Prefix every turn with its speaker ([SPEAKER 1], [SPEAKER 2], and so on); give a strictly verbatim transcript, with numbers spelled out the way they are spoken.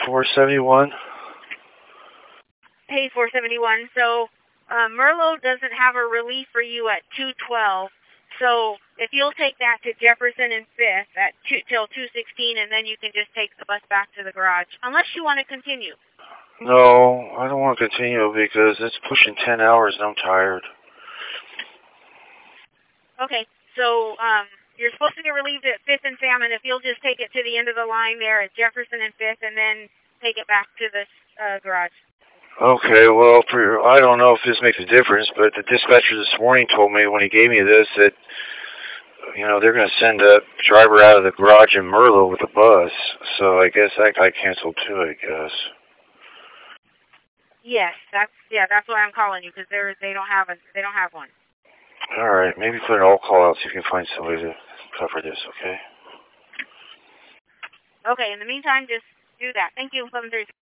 [SPEAKER 1] four seventy-one.
[SPEAKER 2] Pay four seventy-one. So uh, Merlo doesn't have a relief for you at two twelve. So if you'll take that to Jefferson and Fifth at two, till two sixteen, and then you can just take the bus back to the garage, unless you want to continue.
[SPEAKER 1] No, I don't want to continue because it's pushing ten hours and I'm tired.
[SPEAKER 2] Okay, so um, you're supposed to get relieved at Fifth and Salmon. If you'll just take it to the end of the line there at Jefferson and Fifth, and then take it back to the uh, garage.
[SPEAKER 1] Okay, well, for, I don't know if this makes a difference, but the dispatcher this morning told me when he gave me this that, you know, they're going to send a driver out of the garage in Merlo with a bus. So I guess that got canceled too, I guess.
[SPEAKER 2] Yes, that's yeah, that's why I'm calling you, because they're they don't have a they don't have one.
[SPEAKER 1] All right, maybe put an all call out so you can find somebody to cover this, okay?
[SPEAKER 2] Okay, in the meantime, just do that. Thank you, seven thirty.